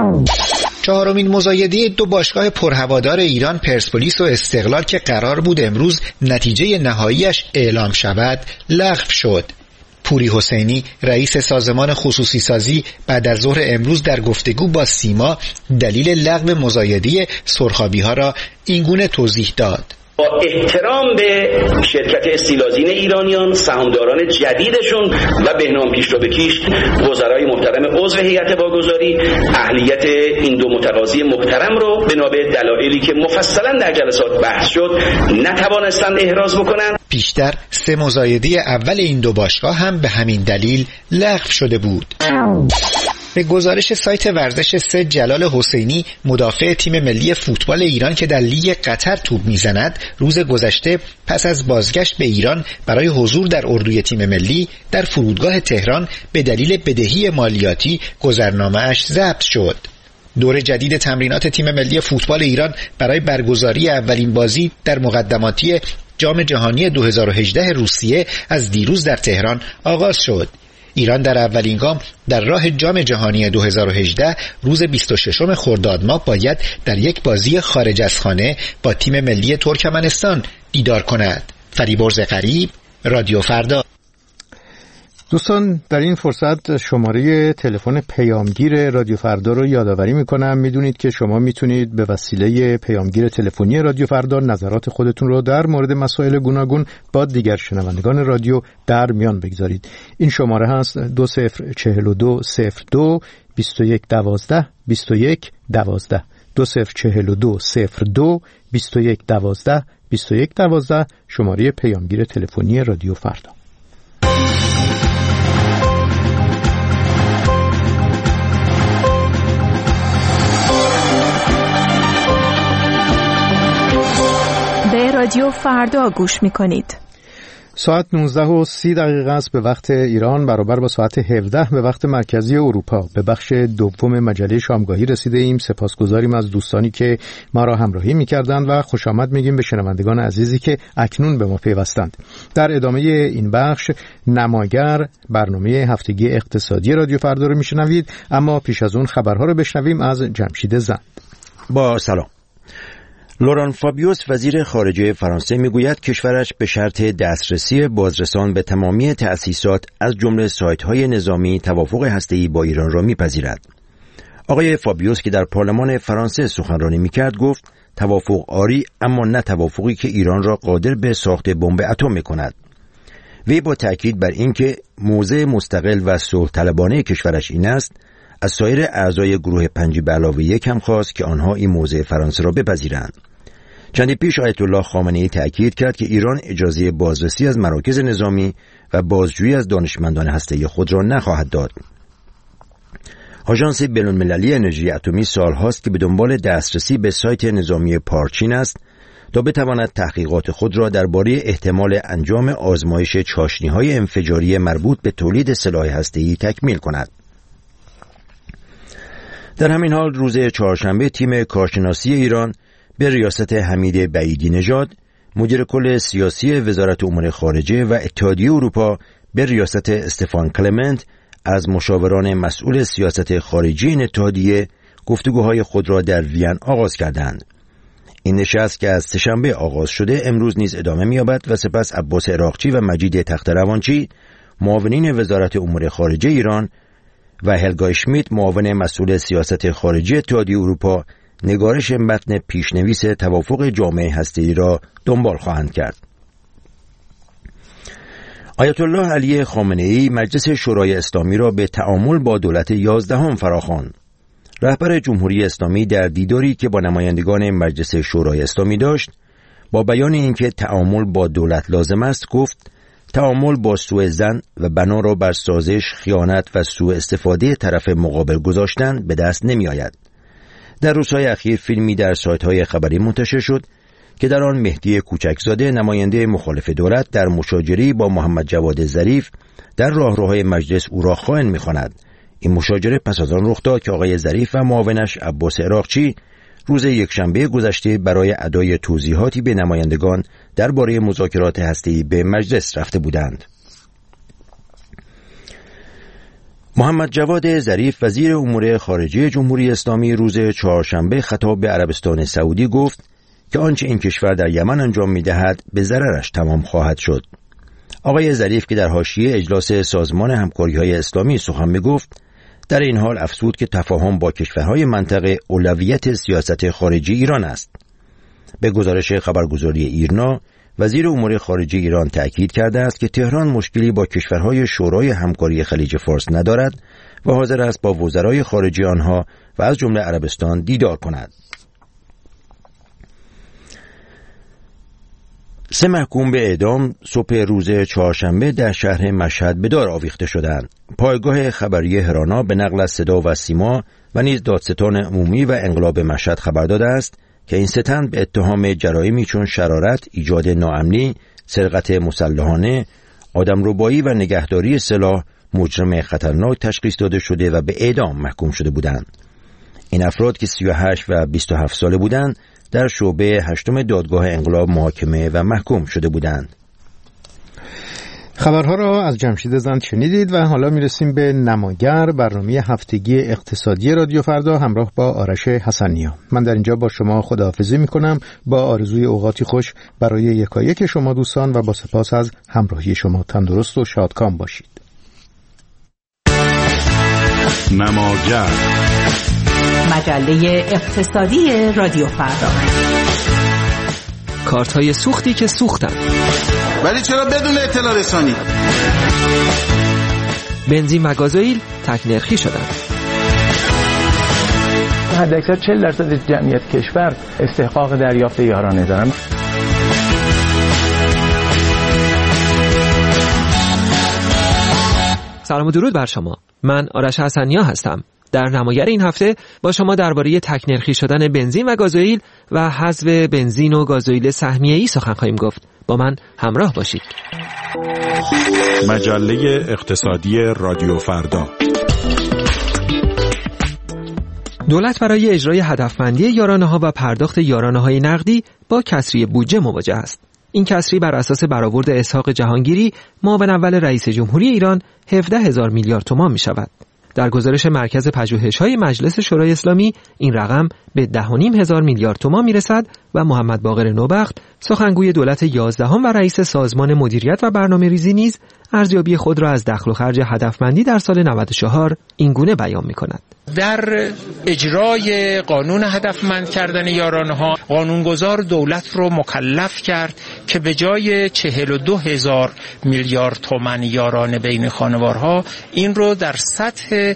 4مین مزایده 2 باشگاه پرهوادار ایران پرسپولیس و استقلال که قرار بود امروز نتیجه نهاییش اعلام شود لغو شد. پوری حسینی رئیس سازمان خصوصی سازی بعد از ظهر امروز در گفتگو با سیما دلیل لغو مزایده سرخابی‌ها را اینگونه توضیح داد. با احترام به شرکت استیلازین ایرانیان، سهامداران جدیدشون و بهنام پیشروبکیش، وزرای محترم عضو هیئت واگذاری، اهلیت این 2 متقاضی محترم رو بنابر دلایلی که مفصلا در جلسات بحث شد نتوانستند احراز بکنند. پیشتر 3 مزایده اول این 2 باشگاه هم به همین دلیل لغو شده بود. به گزارش سایت ورزش 3 جلال حسینی مدافع تیم ملی فوتبال ایران که در لیگ قطر توپ میزند روز گذشته پس از بازگشت به ایران برای حضور در اردوی تیم ملی در فرودگاه تهران به دلیل بدهی مالیاتی گذرنامه‌اش ضبط شد. دور جدید تمرینات تیم ملی فوتبال ایران برای برگزاری اولین بازی در مقدماتی جام جهانی 2018 روسیه از دیروز در تهران آغاز شد. ایران در اولین گام در راه جام جهانی 2018 روز 26 خرداد ماه باید در یک بازی خارج از خانه با تیم ملی ترکمنستان دیدار کند. فریبرز قریب، رادیو فردا. دوستان در این فرصت شماره تلفن پیامگیر رادیو فردا رو یادآوری میکنم. میدونید که شما میتونید به وسیله پیامگیر تلفنی رادیو فردا نظرات خودتون رو در مورد مسائل گوناگون با دیگر شنوندگان رادیو در میان بگذارید. این شماره هست 204202 2112 2112 2042 02 21 12 21 12 شماره پیامگیر تلفنی رادیو فردا. به رادیو فردا گوش می‌کنید. ساعت 19:30 است به وقت ایران، برابر با ساعت 17 به وقت مرکزی اروپا. به بخش دوم مجله شامگاهی رسیده ایم. سپاسگزاریم از دوستانی که ما را همراهی می‌کردند و خوش آمد میگیم به شنوندگان عزیزی که اکنون به ما پیوستند. در ادامه این بخش نماگر، برنامه هفتگی اقتصادی رادیو فردا رو میشنوید، اما پیش از اون خبرها رو بشنویم از جمشید زند. با سلام. لوران فابیوس وزیر خارجه فرانسه میگوید کشورش به شرط دسترسی بازرسان به تمامی تأسیسات از جمله سایت‌های نظامی توافق هسته‌ای با ایران را میپذیرد. آقای فابیوس که در پارلمان فرانسه سخنرانی میکرد گفت توافق آری، اما نه توافقی که ایران را قادر به ساخت بمب اتم میکند. وی با تأکید بر اینکه موضع مستقل و صلح طلبانه کشورش این است، از سایر اعضای گروه 5+1 هم خواست که آنها این موضع فرانسه را بپذیرند. چندی پیش آیت الله خامنه‌ای تأکید کرد که ایران اجازه بازرسی از مراکز نظامی و بازجویی از دانشمندان هسته‌ای خود را نخواهد داد. آژانس بین‌المللی انرژی اتمی سالهاست که به دنبال دسترسی به سایت نظامی پارچین است تا بتواند تحقیقات خود را درباره احتمال انجام آزمایش چاشنی‌های انفجاری مربوط به تولید سلاح هسته‌ای تکمیل کند. در همین حال روز چهارشنبه تیم کارشناسی ایران به ریاست حمید بعیدی نژاد، مدیر کل سیاسی وزارت امور خارجه و اتحادیه اروپا به ریاست استفان کلمنت از مشاوران مسئول سیاست خارجی این اتحادیه گفتگوهای خود را در وین آغاز کردند. این نشست که از سه‌شنبه آغاز شده امروز نیز ادامه می‌یابد و سپس عباس عراقچی و مجید تخت‌روانچی معاونین وزارت امور خارجه ایران و هلگا اشمیت معاون مسئول سیاست خارجی اتحادیه اروپا نگارش متن پیشنویس توافق جامعه هسته‌ای را دنبال خواهند کرد. آیت الله علی خامنه‌ای مجلس شورای اسلامی را به تعامل با دولت 11 فراخواند. رهبر جمهوری اسلامی در دیداری که با نمایندگان مجلس شورای اسلامی داشت، با بیان اینکه تعامل با دولت لازم است گفت تعامل با سوء ظن و بنا را بر سازش، خیانت و سوء استفاده طرف مقابل گذاشتن به دست نمی آید. در روزهای اخیر فیلمی در سایت‌های خبری منتشر شد که در آن مهدی کوچکزاده نماینده مخالف دولت در مشاجره با محمد جواد ظریف در راهروهای مجلس او را خائن می‌خواند. این مشاجره پس از آن رخ داد که آقای ظریف و معاونش عباس عراقچی روز یکشنبه گذشته برای ادای توضیحاتی به نمایندگان درباره مذاکرات هسته‌ای به مجلس رفته بودند. محمد جواد ظریف وزیر امور خارجه جمهوری اسلامی روز چهارشنبه خطاب به عربستان سعودی گفت که آنچه این کشور در یمن انجام می‌دهد به ضررش تمام خواهد شد. آقای ظریف که در حاشیه اجلاس سازمان همکاری‌های اسلامی سخن می‌گفت، در این حال افزود که تفاهم با کشورهای منطقه اولویت سیاست خارجی ایران است. به گزارش خبرگزاری ایرنا، وزیر امور خارجه ایران تأکید کرده است که تهران مشکلی با کشورهای شورای همکاری خلیج فارس ندارد و حاضر است با وزرای خارجه آنها و از جمله عربستان دیدار کند. 3 محکوم به اعدام صبح روز چهارشنبه در شهر مشهد به دار آویخته شدند. پایگاه خبری هرانا به نقل از صدا و سیما و نیز دادستان عمومی و انقلاب مشهد خبر داده است که این 3 تن به اتهام جرایمی چون شرارت، ایجاد ناامنی، سرقت مسلحانه، آدمربایی و نگهداری سلاح مجرم خطرناک تشخیص داده شده و به اعدام محکوم شده بودند. این افراد که 38 و 27 ساله بودند در شعبه 8 دادگاه انقلاب محاکمه و محکوم شده بودند. خبرها را از جمشید زند شنیدید و حالا میرسیم به نماگر، برنامه هفتگی اقتصادی رادیو فردا همراه با آرش حسنیا. من در اینجا با شما خداحافظی میکنم با آرزوی اوقاتی خوش برای یکایک شما دوستان و با سپاس از همراهی شما. تندرست و شادکام باشید. نماگر، مجله اقتصادی رادیو فردا. کارت‌های سوختی که سوختن، ولی چرا بدون اطلاع رسانی؟ بنزین و گازوئیل تک نرخی شدن. حداکثر 40% جمعیت کشور استحقاق دریافت یارانه دارن. سلام و درود بر شما. من آرش حسنیا هستم. در نمایر این هفته با شما درباره تک‌نرخی شدن بنزین و گازوئیل و حذف بنزین و گازوئیل سهمیه‌ای سخن خواهیم گفت. با من همراه باشید. مجله اقتصادی رادیو فردا. دولت برای اجرای هدفمندی یارانه‌ها و پرداخت یارانه‌های نقدی با کسری بودجه مواجه است. این کسری بر اساس برآورد اسحاق جهانگیری معاون اول رئیس جمهوری ایران 17,000 میلیارد تومان می شود. در گزارش مرکز پژوهش‌های مجلس شورای اسلامی این رقم به 10,500 میلیارد تومان می رسد و محمد باقر نوبخت سخنگوی دولت 11 و رئیس سازمان مدیریت و برنامه‌ریزی نیز ارزیابی خود را از دخل و خرج هدفمندی در سال 94 این گونه بیان می کند. در اجرای قانون هدفمند کردن یارانه‌ها قانونگذار دولت رو مکلف کرد که به جای 42,000 میلیارد تومان یارانه بین خانوارها این رو در سطح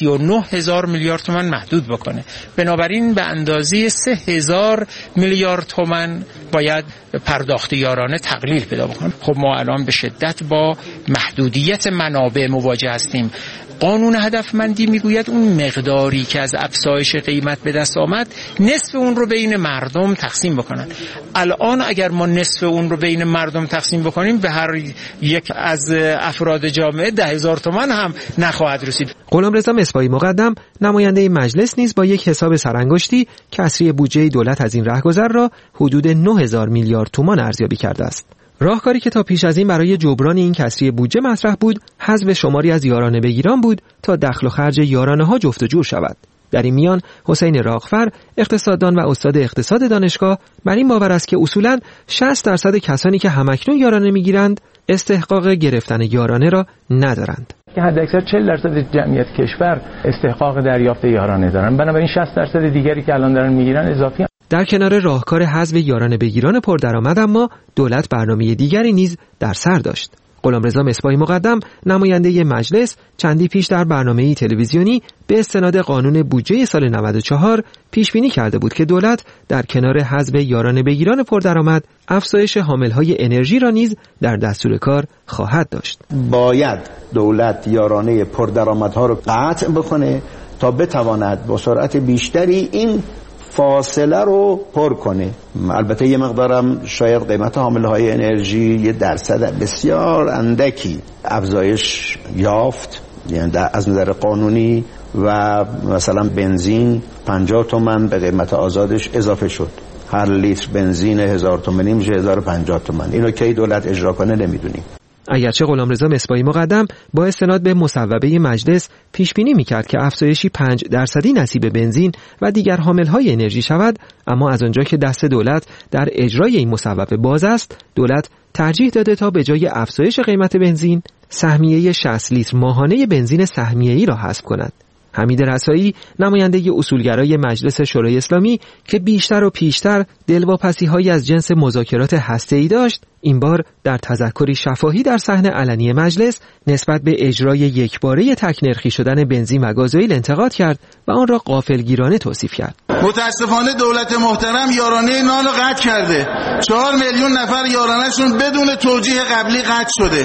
39,000 میلیارد تومان محدود بکنه. بنابراین به اندازه 3,000 میلیارد تومان باید پرداخت یارانه تقلیل پیدا بکنه. خب ما الان به شدت با محدودیت منابع مواجه هستیم. قانون هدفمندی میگوید اون مقداری که از افزایش قیمت به دست آمد نصف اون رو بین مردم تقسیم بکنن. الان اگر ما نصف اون رو بین مردم تقسیم بکنیم به هر یک از افراد جامعه 10,000 تومان هم نخواهد رسید. غلامرضا مصباحی مقدم نماینده مجلس نیز با یک حساب سرانگشتی کسری بودجه دولت از این رهگذر را حدود 9,000 میلیارد تومان ارزیابی کرده است. راهکاری که تا پیش از این برای جبران این کسری بودجه مطرح بود، حذف شماری از یارانه بگیران بود تا دخل و خرج یارانه‌ها جفت و جور شود. در این میان حسین راغفر، اقتصاددان و استاد اقتصاد دانشگاه، بر این باور است که اصولاً 60% کسانی که همکنون یارانه میگیرند استحقاق گرفتن یارانه را ندارند. که حداکثر 40% جمعیت کشور استحقاق دریافت یارانه دارن. بنابراین 60% دیگری که الان دارن میگیرن اضافی. در کنار راهکار حذف یارانه بگیران پردرآمد اما دولت برنامه دیگری نیز در سر داشت. غلامرضا مصباحی مقدم نماینده مجلس چندی پیش در برنامه‌ای تلویزیونی به استناد قانون بودجه سال 94 پیش بینی کرده بود که دولت در کنار حذف یارانه بگیران پردرآمد افزایش حامل‌های انرژی را نیز در دستور کار خواهد داشت. باید دولت یارانه پردرآمدها را قطع بکنه تا بتواند با سرعت بیشتری این فاصله رو پر کنه. البته یه مقدارم شاید قیمت حاملهای انرژی یه درصد بسیار اندکی افزایش یافت، یعنی از نظر قانونی، و مثلا بنزین 50 تومان به قیمت آزادش اضافه شد. هر لیتر بنزین 1000 تومانی میشه 1050 تومان. اینو کی دولت اجرا کنه نمیدونیم. اگرچه غلامرضا مصباحی مقدم با استناد به مصوبه مجلس پیش بینی می‌کرد که افزایشی 5% نصیب بنزین و دیگر حامل‌های انرژی شود، اما از آنجا که دست دولت در اجرای این مصوبه باز است، دولت ترجیح داده تا به جای افزایش قیمت بنزین، سهمیه 60 لیتر ماهانه بنزین سهمیه‌ای را حذف کند. حمید رسایی، نماینده اصولگرای مجلس شورای اسلامی که بیشتر و پیشتر دلواپسی‌هایی از جنس مذاکرات هسته‌ای داشت، این بار در تذکری شفاهی در صحن علنی مجلس نسبت به اجرای یکباره تک‌نرخی شدن بنزین و گازوئیل انتقاد کرد و آن را غافلگیرانه توصیف کرد. متاسفانه دولت محترم یارانه نان رو قطع کرده. 4 میلیون نفر یارانه‌شون بدون توجیه قبلی قطع شده.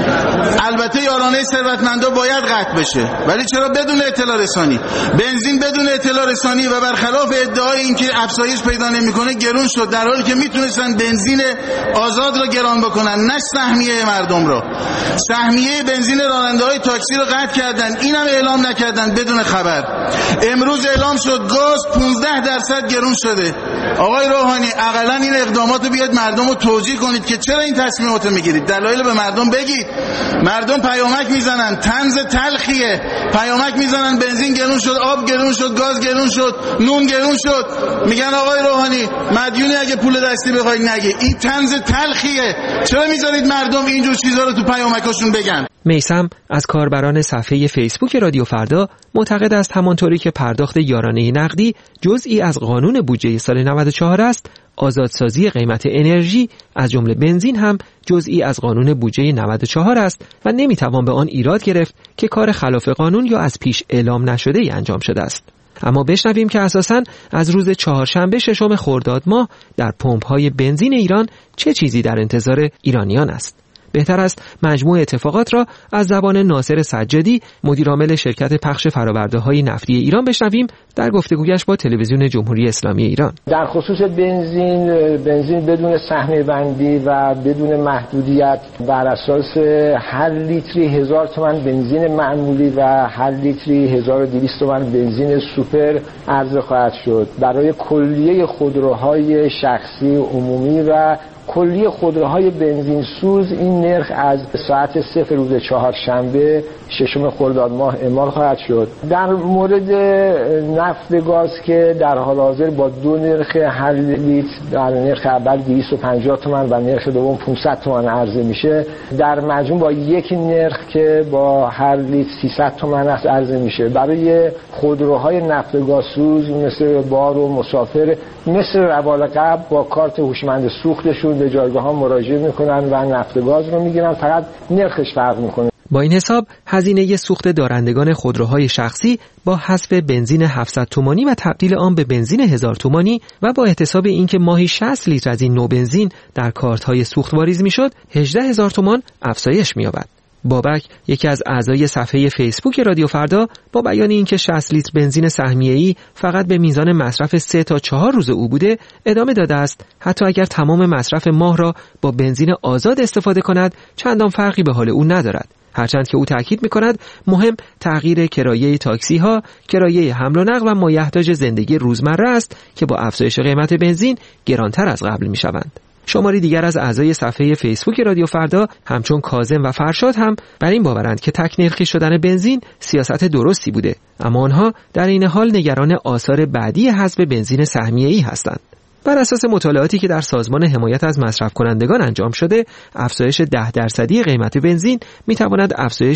البته یارانه ثروتمندا باید قطع بشه، ولی چرا بدون اطلاع رسانی؟ بنزین بدون اطلاع رسانی و برخلاف ادعای اینکه افزایش پیدا نمی‌کنه گرون شد، در حالی که میتونستن بنزین آزاد رو گران بکنن، نه سهمیه مردم رو. سهمیه بنزین راننده‌های تاکسی رو قطع کردن، اینم اعلام نکردن بدون خبر. امروز اعلام شد گاز 15% گرون شده. آقای روحانی حداقل این اقدامات رو بیاد مردم رو توجیه کنید که چرا این تصمیمات رو میگیرید. دلایل به مردم بگید. مردم پیامک میزنن، طنز تلخیه. پیامک میزنن بنزین گرون شد، آب گرون شد، گاز گرون شد، نون گرون شد. میگن آقای روحانی مدیونی اگه پول دستی بخوای نگه. این طنز تلخیه. چرا میذارید مردم اینجور چیزا رو تو پیامکاشون بگن؟ میثم از کاربران صفحه فیسبوک رادیو فردا معتقد است همانطوری که پرداخت یارانه نقدی جزئی از قانون بودجه سال 94 است، آزادسازی قیمت انرژی از جمله بنزین هم جزئی از قانون بودجه 94 است و نمیتوان به آن ایراد گرفت که کار خلاف قانون یا از پیش اعلام نشده ای انجام شده است. اما بشنویم که اساساً از روز چهارشنبه ششم خرداد ماه در پمپ‌های بنزین ایران چه چیزی در انتظار ایرانیان است. بهتر است مجموع اتفاقات را از زبان ناصر سجادی، مدیرعامل شرکت پخش فرآورده‌های نفتی ایران بشنویم در گفتگویش با تلویزیون جمهوری اسلامی ایران. در خصوص بنزین بدون سهمیه بندی و بدون محدودیت بر اساس هر لیتری 1000 تومان بنزین معمولی و هر لیتری 1200 تومان بنزین سوپر عرضه خواهد شد. برای کلیه خودروهای شخصی عمومی و کلیه خودروهای بنزین سوز این نرخ از ساعت 0 روز چهارشنبه ششم خرداد ماه اعمال خواهد شد. در مورد نفت گاز که در حال حاضر با دو نرخ هر لیتر، در نرخ اول 250 تومان و نرخ دوم 500 تومان عرضه میشه، در مجموع با یک نرخ که با هر لیتر 300 تومان است عرضه میشه. برای خودروهای نفت گاز سوز مثل بار و مسافر مثل روال قبل با کارت هوشمند سوختشون به جایگاه ها مراجعه میکنن و نفت گاز رو میگیرن، فقط نرخش فرق میکنه. با این حساب هزینه سوخت دارندگان خودروهای شخصی با حذف بنزین 700 تومانی و تبدیل آن به بنزین 1000 تومانی و با احتساب اینکه ماهی 60 لیتر از این نوع بنزین در کارت‌های سوخت واریز میشد 18000 تومان افزایش می‌یابد. بابک، یکی از اعضای صفحه فیسبوک رادیو فردا، با بیان اینکه 60 لیتر بنزین سهمیه‌ای فقط به میزان مصرف 3 تا 4 روز او بوده، ادامه داده است حتی اگر تمام مصرف ماه را با بنزین آزاد استفاده کند چندان فرقی به حال او ندارد. هرچند که او تاکید می‌کند مهم تغییر کرایه تاکسی ها، کرایه حمل و نقل و مایحتاج زندگی روزمره است که با افزایش قیمت بنزین گرانتر از قبل می‌شوند. شماری دیگر از اعضای صفحه فیسبوک رادیو فردا همچون کاظم و فرشاد هم بر این باورند که تک نرخی شدن بنزین سیاست درستی بوده، اما آنها در این حال نگران آثار بعدی حذف بنزین سهمیه‌ای هستند. بر اساس مطالعاتی که در سازمان حمایت از مصرف کنندگان انجام شده، افزایش 10% قیمت بنزین میتواند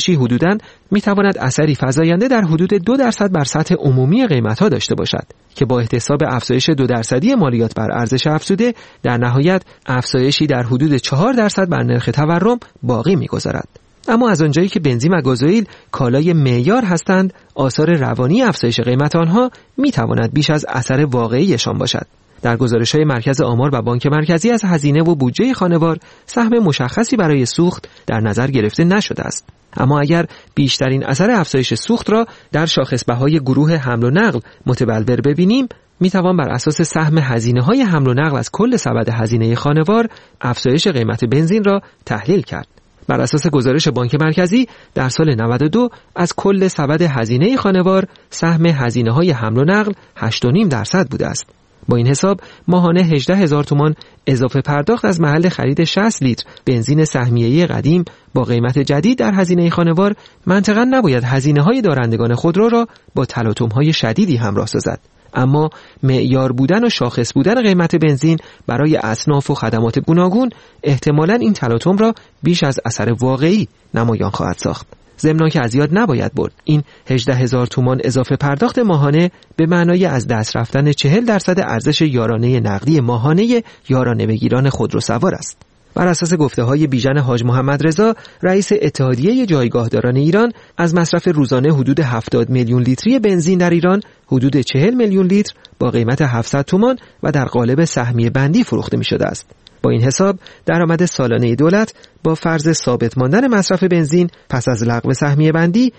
اثری فزاینده در حدود 2% بر سطح عمومی قیمت‌ها داشته باشد که با احتساب افزایش 2% مالیات بر ارزش افزوده در نهایت افزایشی در حدود 4% بر نرخ تورم باقی می‌گذارد. اما از آنجایی که بنزین و گازوئیل کالای معیار هستند، آثار روانی افزایش قیمت آنها میتواند بیش از اثر واقعیشان باشد. در گزارش‌های مرکز آمار و بانک مرکزی از هزینه و بودجه خانوار سهم مشخصی برای سوخت در نظر گرفته نشده است. اما اگر بیشترین اثر افزایش سوخت را در شاخصبهای گروه حمل و نقل متبلور ببینیم، میتوان بر اساس سهم هزینه‌های حمل و نقل از کل سبد هزینه خانوار افزایش قیمت بنزین را تحلیل کرد. بر اساس گزارش بانک مرکزی در سال 92 از کل سبد هزینه خانوار سهم هزینه‌های حمل و نقل 8.5% بوده است. با این حساب ماهانه 18000 تومان اضافه پرداخت از محل خرید 60 لیتر بنزین سهمیه‌ای قدیم با قیمت جدید در هزینه خانوار منطقاً نباید هزینه‌های دارندگان خودرو را با تلاطم‌های شدیدی همراه سازد. اما معیار بودن و شاخص بودن قیمت بنزین برای اصناف و خدمات گوناگون احتمالاً این تلاطم را بیش از اثر واقعی نمایان خواهد ساخت. ضمن که از یاد نباید برد این 18000 تومان اضافه پرداخت ماهانه به معنای از دست رفتن 40% ارزش یارانه نقدی ماهانه یارانه بگیران خودروسوار است. بر اساس گفته‌های بیژن حاج محمد رضا، رئیس اتحادیه جایگاهداران ایران، از مصرف روزانه حدود 70 میلیون لیتری بنزین در ایران، حدود 40 میلیون لیتر با قیمت 700 تومان و در قالب سهمیه بندی فروخته می‌شده است. با این حساب درآمد سالانه دولت با فرض ثابت ماندن مصرف بنزین پس از لغو سهمیه بندی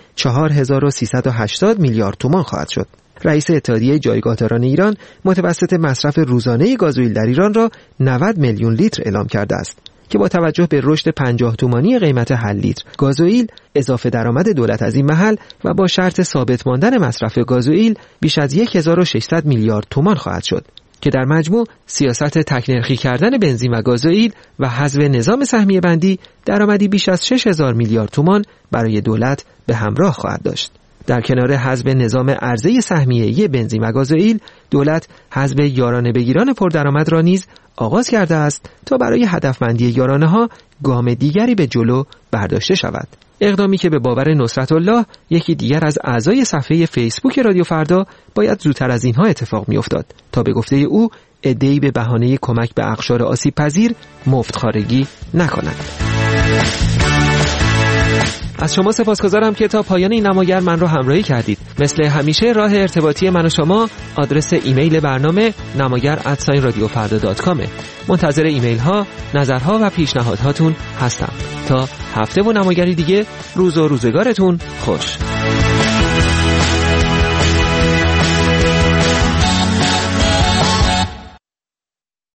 4380 میلیارد تومان خواهد شد. رئیس اتحادیه جایگاهداران ایران متوسط مصرف روزانه گازوئیل در ایران را 90 میلیون لیتر اعلام کرده است که با توجه به رشد 50 تومانی قیمت هر لیتر گازوئیل، اضافه درآمد دولت از این محل و با شرط ثابت ماندن مصرف گازوئیل بیش از 1600 میلیارد تومان خواهد شد که در مجموع سیاست تکنرخی کردن بنزین و گازوئیل و حذف نظام سهمیه بندی درآمدی بیش از 6000 میلیارد تومان برای دولت به همراه خواهد داشت. در کنار حذف نظام عرضه سهمیه‌ای بنزین و گازوئیل، دولت حذف یارانه بگیران پردرآمد را نیز آغاز کرده است تا برای هدفمندی یارانه‌ها گام دیگری به جلو برداشته شود. اقدامی که به باور نصرت الله، یکی دیگر از اعضای صفحه فیسبوک رادیو فردا، باید زودتر از اینها اتفاق می‌افتاد تا به گفته او عده‌ای به بهانه کمک به اقشار آسیب پذیر مفت خارگی نکنند. از شما سپاسگزارم که تا پایان این نماگر من رو همراهی کردید. مثل همیشه راه ارتباطی من و شما آدرس ایمیل برنامه namagar@radiofarda.com. منتظر ایمیل ها، نظرها و پیشنهادهاتون هستم. تا هفته و نماگری دیگه، روز و روزگارتون خوش.